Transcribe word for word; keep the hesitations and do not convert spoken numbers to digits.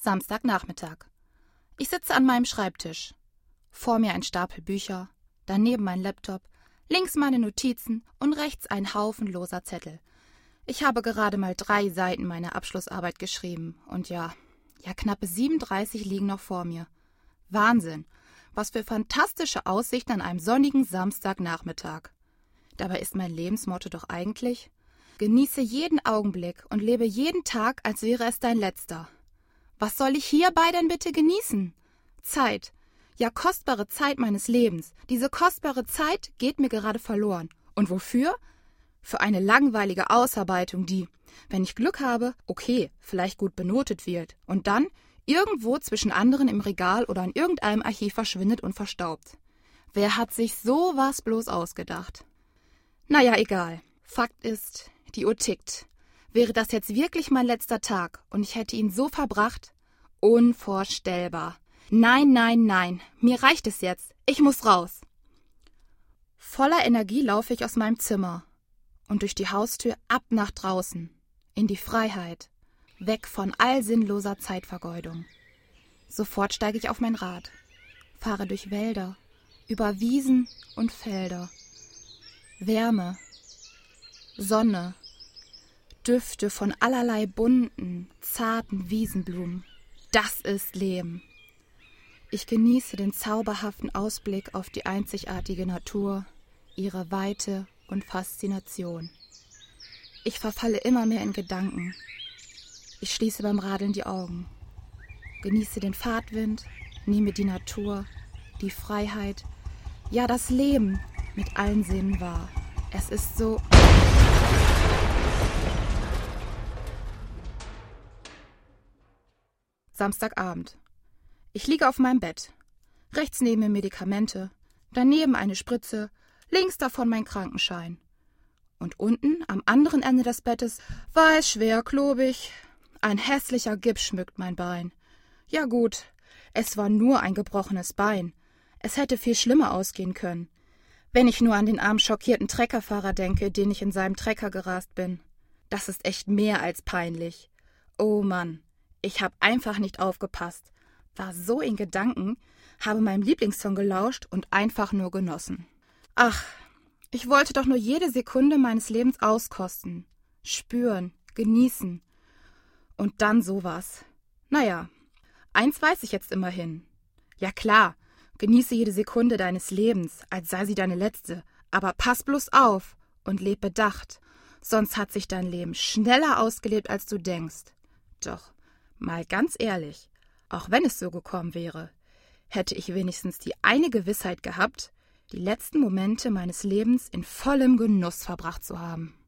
Samstagnachmittag. Ich sitze an meinem Schreibtisch. Vor mir ein Stapel Bücher, daneben mein Laptop, links meine Notizen und rechts ein Haufen loser Zettel. Ich habe gerade mal drei Seiten meiner Abschlussarbeit geschrieben und ja, ja knappe siebenunddreißig liegen noch vor mir. Wahnsinn, was für fantastische Aussichten an einem sonnigen Samstagnachmittag. Dabei ist mein Lebensmotto doch eigentlich: Genieße jeden Augenblick und lebe jeden Tag, als wäre es dein letzter. Was soll ich hierbei denn bitte genießen? Zeit. Ja, kostbare Zeit meines Lebens. Diese kostbare Zeit geht mir gerade verloren. Und wofür? Für eine langweilige Ausarbeitung, die, wenn ich Glück habe, okay, vielleicht gut benotet wird und dann irgendwo zwischen anderen im Regal oder in irgendeinem Archiv verschwindet und verstaubt. Wer hat sich sowas bloß ausgedacht? Naja, egal. Fakt ist, die Uhr tickt. Wäre das jetzt wirklich mein letzter Tag und ich hätte ihn so verbracht? Unvorstellbar. Nein, nein, nein. Mir reicht es jetzt. Ich muss raus. Voller Energie laufe ich aus meinem Zimmer und durch die Haustür ab nach draußen, in die Freiheit, weg von all sinnloser Zeitvergeudung. Sofort steige ich auf mein Rad, fahre durch Wälder, über Wiesen und Felder. Wärme, Sonne, Düfte von allerlei bunten, zarten Wiesenblumen. Das ist Leben. Ich genieße den zauberhaften Ausblick auf die einzigartige Natur, ihre Weite und Faszination. Ich verfalle immer mehr in Gedanken. Ich schließe beim Radeln die Augen, genieße den Fahrtwind, nehme die Natur, die Freiheit, ja das Leben mit allen Sinnen wahr. Es ist so... Samstagabend. Ich liege auf meinem Bett. Rechts neben mir Medikamente, daneben eine Spritze, links davon mein Krankenschein. Und unten, am anderen Ende des Bettes, weiß, schwer, klobig. Ein hässlicher Gips schmückt mein Bein. Ja gut, es war nur ein gebrochenes Bein. Es hätte viel schlimmer ausgehen können. Wenn ich nur an den armen schockierten Treckerfahrer denke, den ich in seinem Trecker gerast bin. Das ist echt mehr als peinlich. Oh Mann. Ich habe einfach nicht aufgepasst, war so in Gedanken, habe meinem Lieblingssong gelauscht und einfach nur genossen. Ach, ich wollte doch nur jede Sekunde meines Lebens auskosten, spüren, genießen. Und dann sowas. Naja, eins weiß ich jetzt immerhin. Ja klar, genieße jede Sekunde deines Lebens, als sei sie deine letzte, aber pass bloß auf und leb bedacht, sonst hat sich dein Leben schneller ausgelebt, als du denkst. Doch, mal ganz ehrlich, auch wenn es so gekommen wäre, hätte ich wenigstens die eine Gewissheit gehabt, die letzten Momente meines Lebens in vollem Genuss verbracht zu haben.